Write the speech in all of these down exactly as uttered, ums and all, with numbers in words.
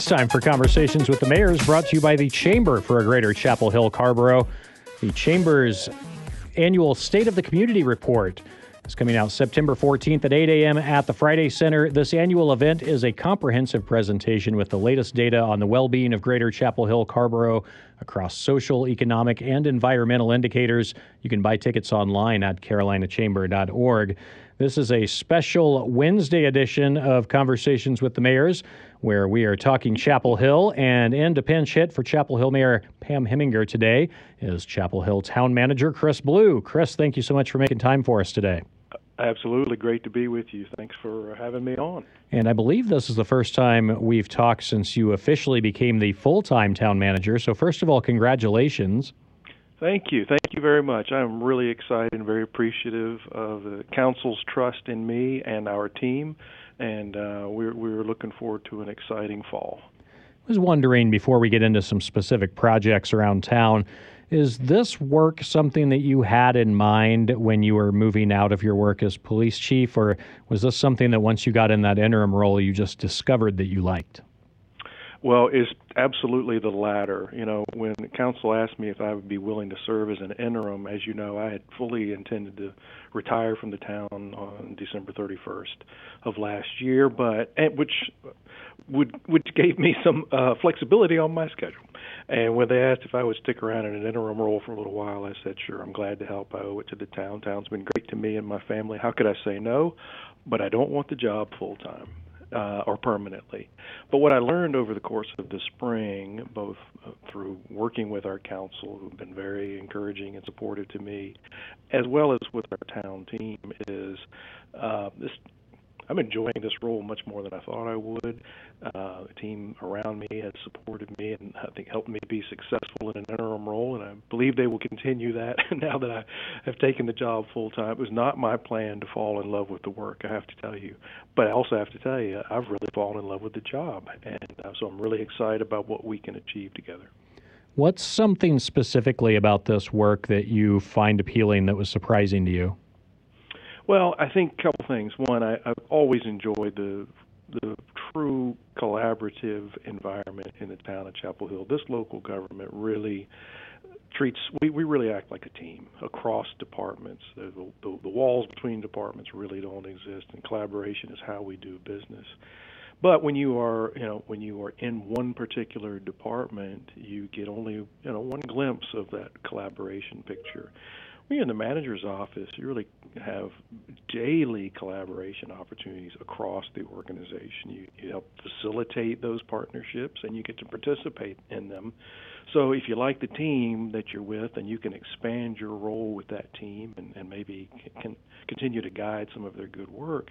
It's time for Conversations with the Mayors, brought to you by the Chamber for a Greater Chapel Hill Carrboro. The Chamber's annual State of the Community Report is coming out September fourteenth at eight a.m. at the Friday Center. This annual event is a comprehensive presentation with the latest data on the well-being of Greater Chapel Hill Carrboro across social, economic, and environmental indicators. You can buy tickets online at carolina chamber dot org. This is a special Wednesday edition of Conversations with the Mayors, where we are talking Chapel Hill, and in to pinch hit for Chapel Hill Mayor Pam Heminger today is Chapel Hill Town Manager Chris Blue. Chris, thank you so much for making time for us today. Absolutely. Great to be with you. Thanks for having me on. And I believe this is the first time we've talked since you officially became the full-time town manager. So first of all, congratulations. Thank you. Thank you very much. I'm really excited and very appreciative of the council's trust in me and our team, and uh, we're, we're looking forward to an exciting fall. I was wondering, before we get into some specific projects around town, is this work something that you had in mind when you were moving out of your work as police chief, or was this something that once you got in that interim role, you just discovered that you liked? Well, it's absolutely the latter. You know, when council asked me if I would be willing to serve as an interim, as you know, I had fully intended to retire from the town on December thirty-first of last year, but and which would which gave me some uh, flexibility on my schedule. And when they asked if I would stick around in an interim role for a little while, I said, sure, I'm glad to help. I owe it to the town. Town's been great to me and my family. How could I say no? But I don't want the job full time. Uh, or permanently. But what I learned over the course of the spring, both uh, through working with our council, who've been very encouraging and supportive to me, as well as with our town team, is uh, this. I'm enjoying this role much more than I thought I would. Uh, the team around me has supported me and I think helped me be successful in an interim role, and I believe they will continue that now that I have taken the job full time. It was not my plan to fall in love with the work, I have to tell you. But I also have to tell you, I've really fallen in love with the job, and uh, so I'm really excited about what we can achieve together. What's something specifically about this work that you find appealing that was surprising to you? Well, I think a couple things. One, I, I've always enjoyed the the true collaborative environment in the town of Chapel Hill. This local government really treats, we, we really act like a team across departments. The, the, the walls between departments really don't exist, and collaboration is how we do business. But when you are, you know, when you are in one particular department, you get only, you know, one glimpse of that collaboration picture. When you're in the manager's office, you really have daily collaboration opportunities across the organization. You, you help facilitate those partnerships, and you get to participate in them. So if you like the team that you're with, and you can expand your role with that team and, and maybe can continue to guide some of their good work,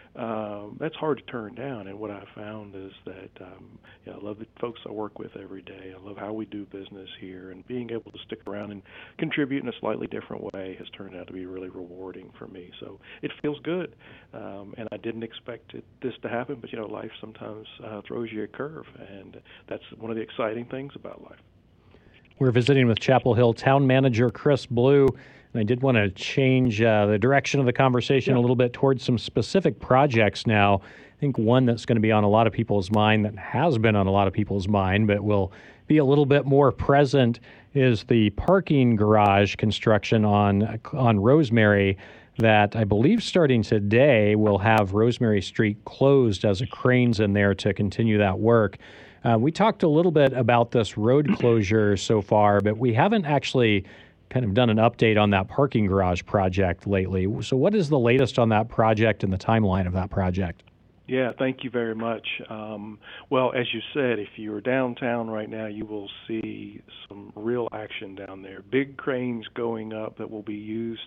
Um, that's hard to turn down. And what I found is that um, yeah, I love the folks I work with every day. I love how we do business here, and being able to stick around and contribute in a slightly different way has turned out to be really rewarding for me. So it feels good, um, and I didn't expect it, this to happen, but you know, life sometimes uh, throws you a curve, and that's one of the exciting things about life. We're visiting with Chapel Hill Town Manager Chris Blue. And I did want to change uh, the direction of the conversation yeah. a little bit towards some specific projects now. I think one that's going to be on a lot of people's mind, that has been on a lot of people's mind, but will be a little bit more present, is the parking garage construction on on Rosemary that I believe starting today will have Rosemary Street closed as a crane's in there to continue that work. Uh, we talked a little bit about this road closure so far, but we haven't actually kind of done an update on that parking garage project lately. So what is the latest on that project and the timeline of that project? Yeah, thank you very much. Um, well, as you said, if you're downtown right now, you will see some real action down there. Big cranes going up that will be used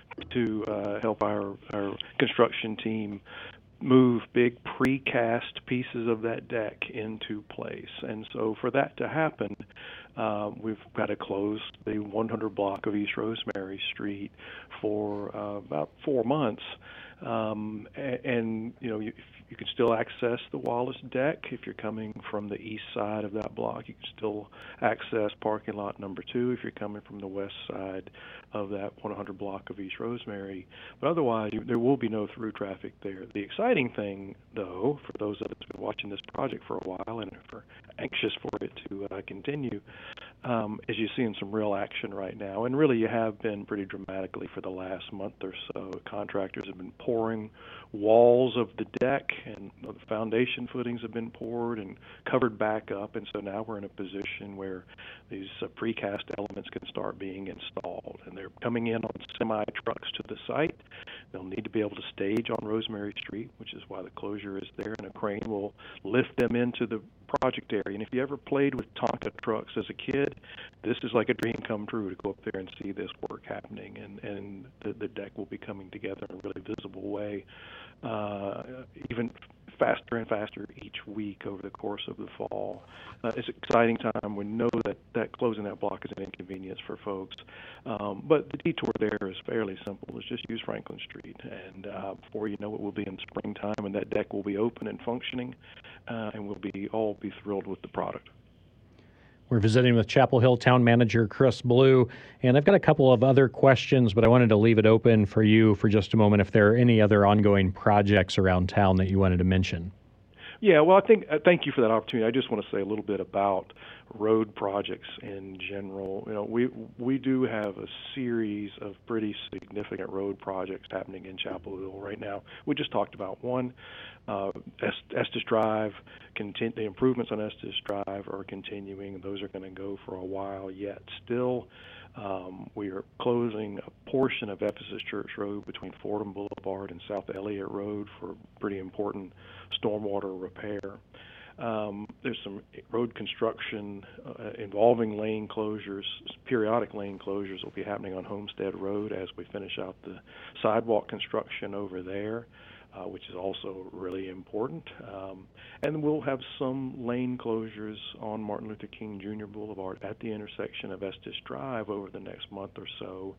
to uh, help our, our construction team move big precast pieces of that deck into place. And so for that to happen, uh, we've got to close the one hundred block of East Rosemary Street for uh, about four months. Um, and, and, you know, you, you can still access the Wallace deck. If you're coming from the east side of that block, you can still access parking lot number two if you're coming from the west side of that one hundred block of East Rosemary. But otherwise, you, there will be no through traffic there. The exciting thing, though, for those of us who've been watching this project for a while and are anxious for it to uh, continue, um, is you're seeing some real action right now. And really, you have been pretty dramatically for the last month or so. Contractors have been pouring walls of the deck, and the foundation footings have been poured and covered back up. And so now we're in a position where these uh, precast elements can start being installed. And they're coming in on semi-trucks to the site. They'll need to be able to stage on Rosemary Street, which is why the closure is there, and a crane will lift them into the project area. And if you ever played with Tonka trucks as a kid, this is like a dream come true to go up there and see this work happening, and, and the, the deck will be coming together in a really visible way, uh, even faster and faster each week over the course of the fall. Uh, it's an exciting time. We know that, that closing that block is an inconvenience for folks, um, but the detour there is fairly simple. It's just use Franklin Street, and uh, before you know it, we'll be in springtime, and that deck will be open and functioning, uh, and we'll be all be thrilled with the product. We're visiting with Chapel Hill Town Manager Chris Blue, and I've got a couple of other questions, but I wanted to leave it open for you for just a moment if there are any other ongoing projects around town that you wanted to mention. Yeah, well, I think uh, thank you for that opportunity. I just want to say a little bit about road projects in general. You know, we we do have a series of pretty significant road projects happening in Chapel Hill right now. We just talked about one. Uh, Estes Drive, content, the improvements on Estes Drive are continuing. Those are going to go for a while yet. Still, um, we are closing a portion of Ephesus Church Road between Fordham Boulevard and South Elliott Road for pretty important stormwater repair. Um, there's some road construction uh, involving lane closures. Periodic lane closures will be happening on Homestead Road as we finish out the sidewalk construction over there, uh, which is also really important. Um, and we'll have some lane closures on Martin Luther King Junior Boulevard at the intersection of Estes Drive over the next month or so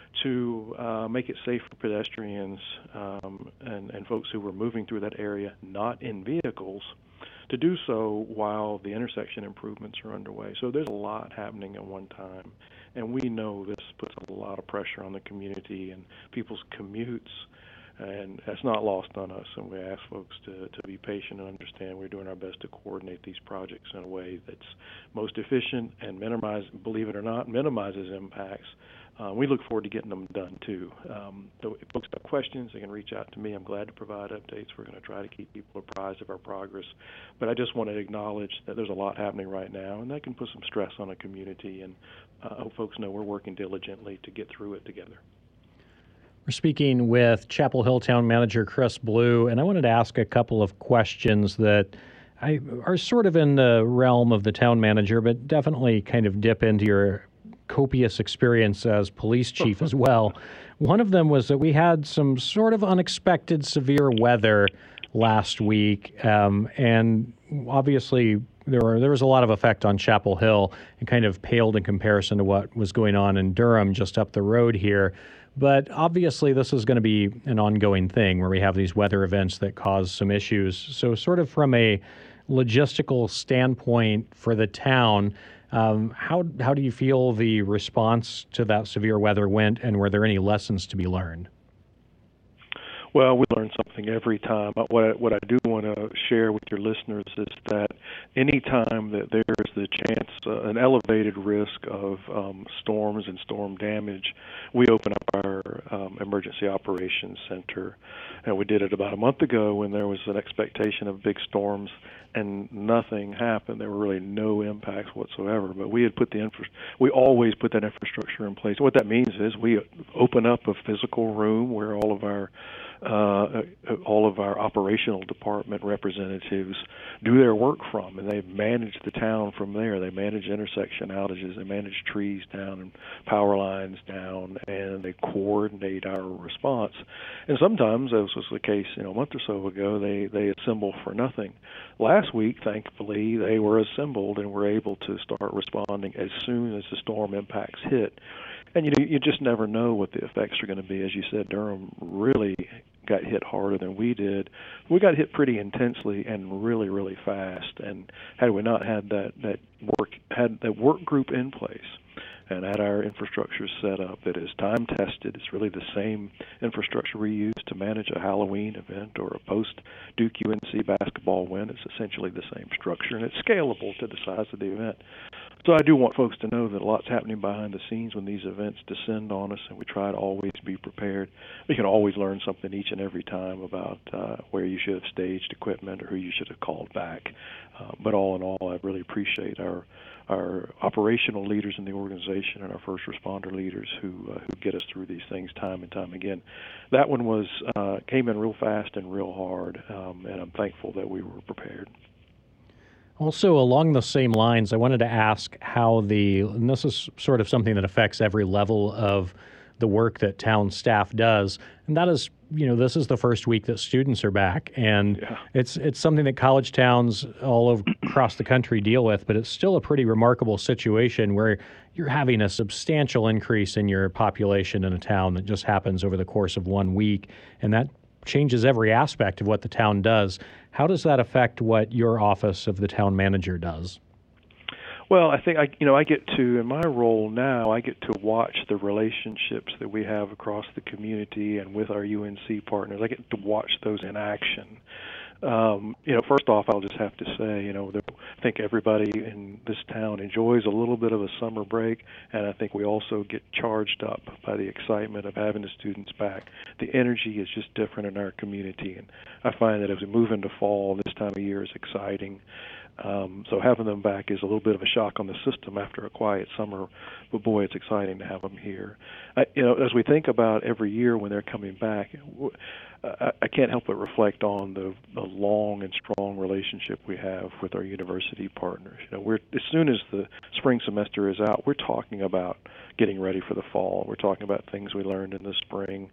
to uh, make it safe for pedestrians um, and, and folks who were moving through that area not in vehicles to do so while the intersection improvements are underway. So there's a lot happening at one time, and we know this puts a lot of pressure on the community and people's commutes, and that's not lost on us, and we ask folks to, to be patient and understand we're doing our best to coordinate these projects in a way that's most efficient and minimize, believe it or not, minimizes impacts. Uh, we look forward to getting them done, too. Um, so if folks have questions, they can reach out to me. I'm glad to provide updates. We're going to try to keep people apprised of our progress. But I just want to acknowledge that there's a lot happening right now, and that can put some stress on a community. And uh, I hope folks know we're working diligently to get through it together. We're speaking with Chapel Hill Town Manager Chris Blue, and I wanted to ask a couple of questions that I, are sort of in the realm of the town manager, but definitely kind of dip into your copious experience as police chief as well. One of them was that we had some sort of unexpected severe weather last week, um, and obviously there were there was a lot of effect on Chapel Hill and kind of paled in comparison to what was going on in Durham just up the road here. But obviously this is going to be an ongoing thing where we have these weather events that cause some issues. So sort of from a logistical standpoint for the town, Um, how how do you feel the response to that severe weather went, and were there any lessons to be learned? Well, we learn something every time. What I, what I do want to share with your listeners is that any time that there's the chance, uh, an elevated risk of um, storms and storm damage, we open up our um, emergency operations center. And we did it about a month ago when there was an expectation of big storms and nothing happened. There were really no impacts whatsoever. But we had put the infra- we always put that infrastructure in place. What that means is we open up a physical room where all of our Uh, all of our operational department representatives do their work from, and they manage the town from there. They manage intersection outages, they manage trees down and power lines down, and they coordinate our response. And sometimes, as was the case you know, a month or so ago, they, they assemble for nothing. Last week, thankfully, they were assembled and were able to start responding as soon as the storm impacts hit. And you know, you just never know what the effects are going to be. As you said, Durham really got hit harder than we did. We got hit pretty intensely and really, really fast. And had we not had that that work had that work group in place, and had our infrastructure set up that is time tested, it's really the same infrastructure we use to manage a Halloween event or a post Duke U N C basketball win. It's essentially the same structure, and it's scalable to the size of the event. So I do want folks to know that a lot's happening behind the scenes when these events descend on us, and we try to always be prepared. We can always learn something each and every time about uh, where you should have staged equipment or who you should have called back. Uh, but all in all, I really appreciate our our operational leaders in the organization and our first responder leaders who uh, who get us through these things time and time again. That one was uh, came in real fast and real hard, um, and I'm thankful that we were prepared. Also, along the same lines, I wanted to ask how the, and this is sort of something that affects every level of the work that town staff does, and that is, you know, this is the first week that students are back, and Yeah. it's it's something that college towns all over, across the country deal with, but it's still a pretty remarkable situation where you're having a substantial increase in your population in a town that just happens over the course of one week, and that changes every aspect of what the town does. How does that affect what your office of the town manager does? Well, I think I, you know, I get to, in my role now, I get to watch the relationships that we have across the community and with our U N C partners. I get to watch those in action. Um, you know, first off, I'll just have to say, you know, that I think everybody in this town enjoys a little bit of a summer break, and I think we also get charged up by the excitement of having the students back. The energy is just different in our community, and I find that as we move into fall, this time of year is exciting. Um, so having them back is a little bit of a shock on the system after a quiet summer, but boy, it's exciting to have them here. I, you know, as we think about every year when they're coming back, I, I can't help but reflect on the, the long and strong relationship we have with our university partners. You know, we're as soon as the spring semester is out, we're talking about getting ready for the fall. We're talking about things we learned in the spring.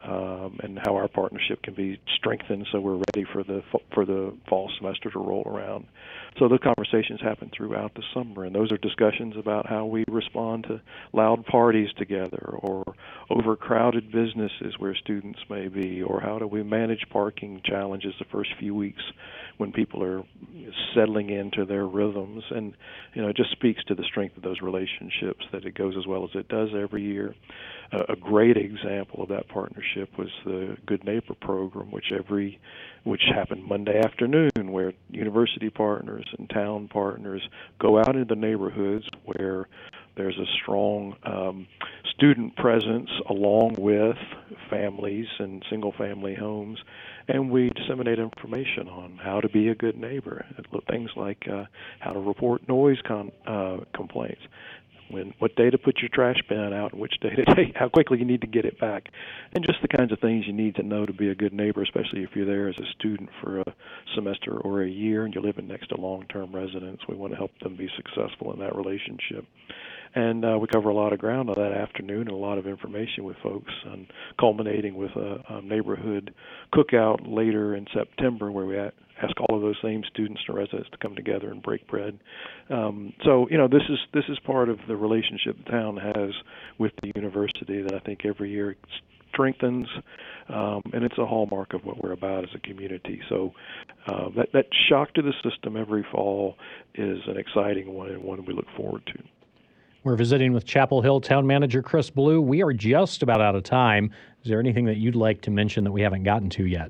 Um, and how our partnership can be strengthened so we're ready for the for the fall semester to roll around. So the conversations happen throughout the summer, and those are discussions about how we respond to loud parties together or overcrowded businesses where students may be, or how do we manage parking challenges the first few weeks when people are settling into their rhythms. And, you know, it just speaks to the strength of those relationships that it goes as well as it does every year. Uh, a great example of that partnership was the Good Neighbor program, which every which happened Monday afternoon, where university partners and town partners go out into the neighborhoods where there's a strong um, student presence along with families and single-family homes, and we disseminate information on how to be a good neighbor, things like uh, how to report noise con- uh, complaints. When, what day to put your trash bin out, and which day to take, how quickly you need to get it back, and just the kinds of things you need to know to be a good neighbor, especially if you're there as a student for a semester or a year and you're living next to long-term residents. We want to help them be successful in that relationship. And uh, we cover a lot of ground on that afternoon and a lot of information with folks, and culminating with a, a neighborhood cookout later in September where we at, ask all of those same students and residents to come together and break bread. Um, so, you know, this is this is part of the relationship the town has with the university that I think every year strengthens, um, and it's a hallmark of what we're about as a community. So uh, that, that shock to the system every fall is an exciting one and one we look forward to. We're visiting with Chapel Hill Town Manager Chris Blue. We are just about out of time. Is there anything that you'd like to mention that we haven't gotten to yet?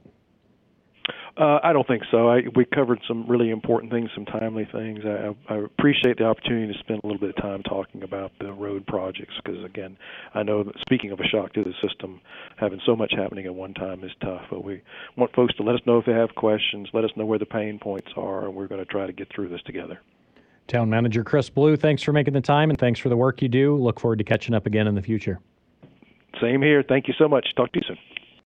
Uh, I don't think so. I, we covered some really important things, some timely things. I, I appreciate the opportunity to spend a little bit of time talking about the road projects because, again, I know that speaking of a shock to the system, having so much happening at one time is tough. But we want folks to let us know if they have questions, let us know where the pain points are, and we're going to try to get through this together. Town Manager Chris Blue, thanks for making the time, and thanks for the work you do. Look forward to catching up again in the future. Same here. Thank you so much. Talk to you soon.